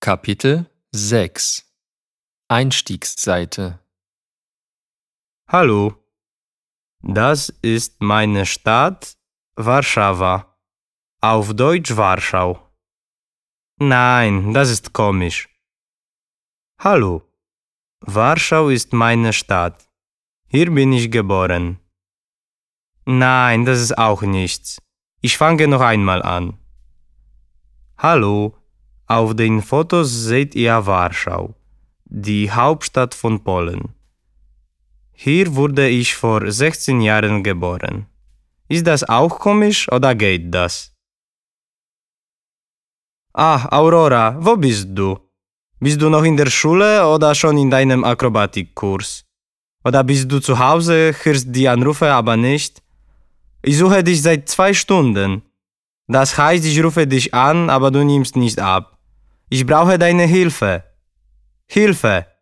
Kapitel 6 Einstiegsseite Hallo, das ist meine Stadt Warszawa, auf Deutsch Warschau. Nein, das ist komisch. Hallo, Warschau ist meine Stadt. Hier bin ich geboren. Nein, das ist auch nichts. Ich fange noch einmal an. Hallo, auf den Fotos seht ihr Warschau, die Hauptstadt von Polen. Hier wurde ich vor 16 Jahren geboren. Ist das auch komisch oder geht das? Ah, Aurora, wo bist du? Bist du noch in der Schule oder schon in deinem Akrobatikkurs? Oder bist du zu Hause, hörst die Anrufe aber nicht? Ich suche dich seit 2 Stunden. Das heißt, ich rufe dich an, aber du nimmst nicht ab. Ich brauche deine Hilfe. Hilfe!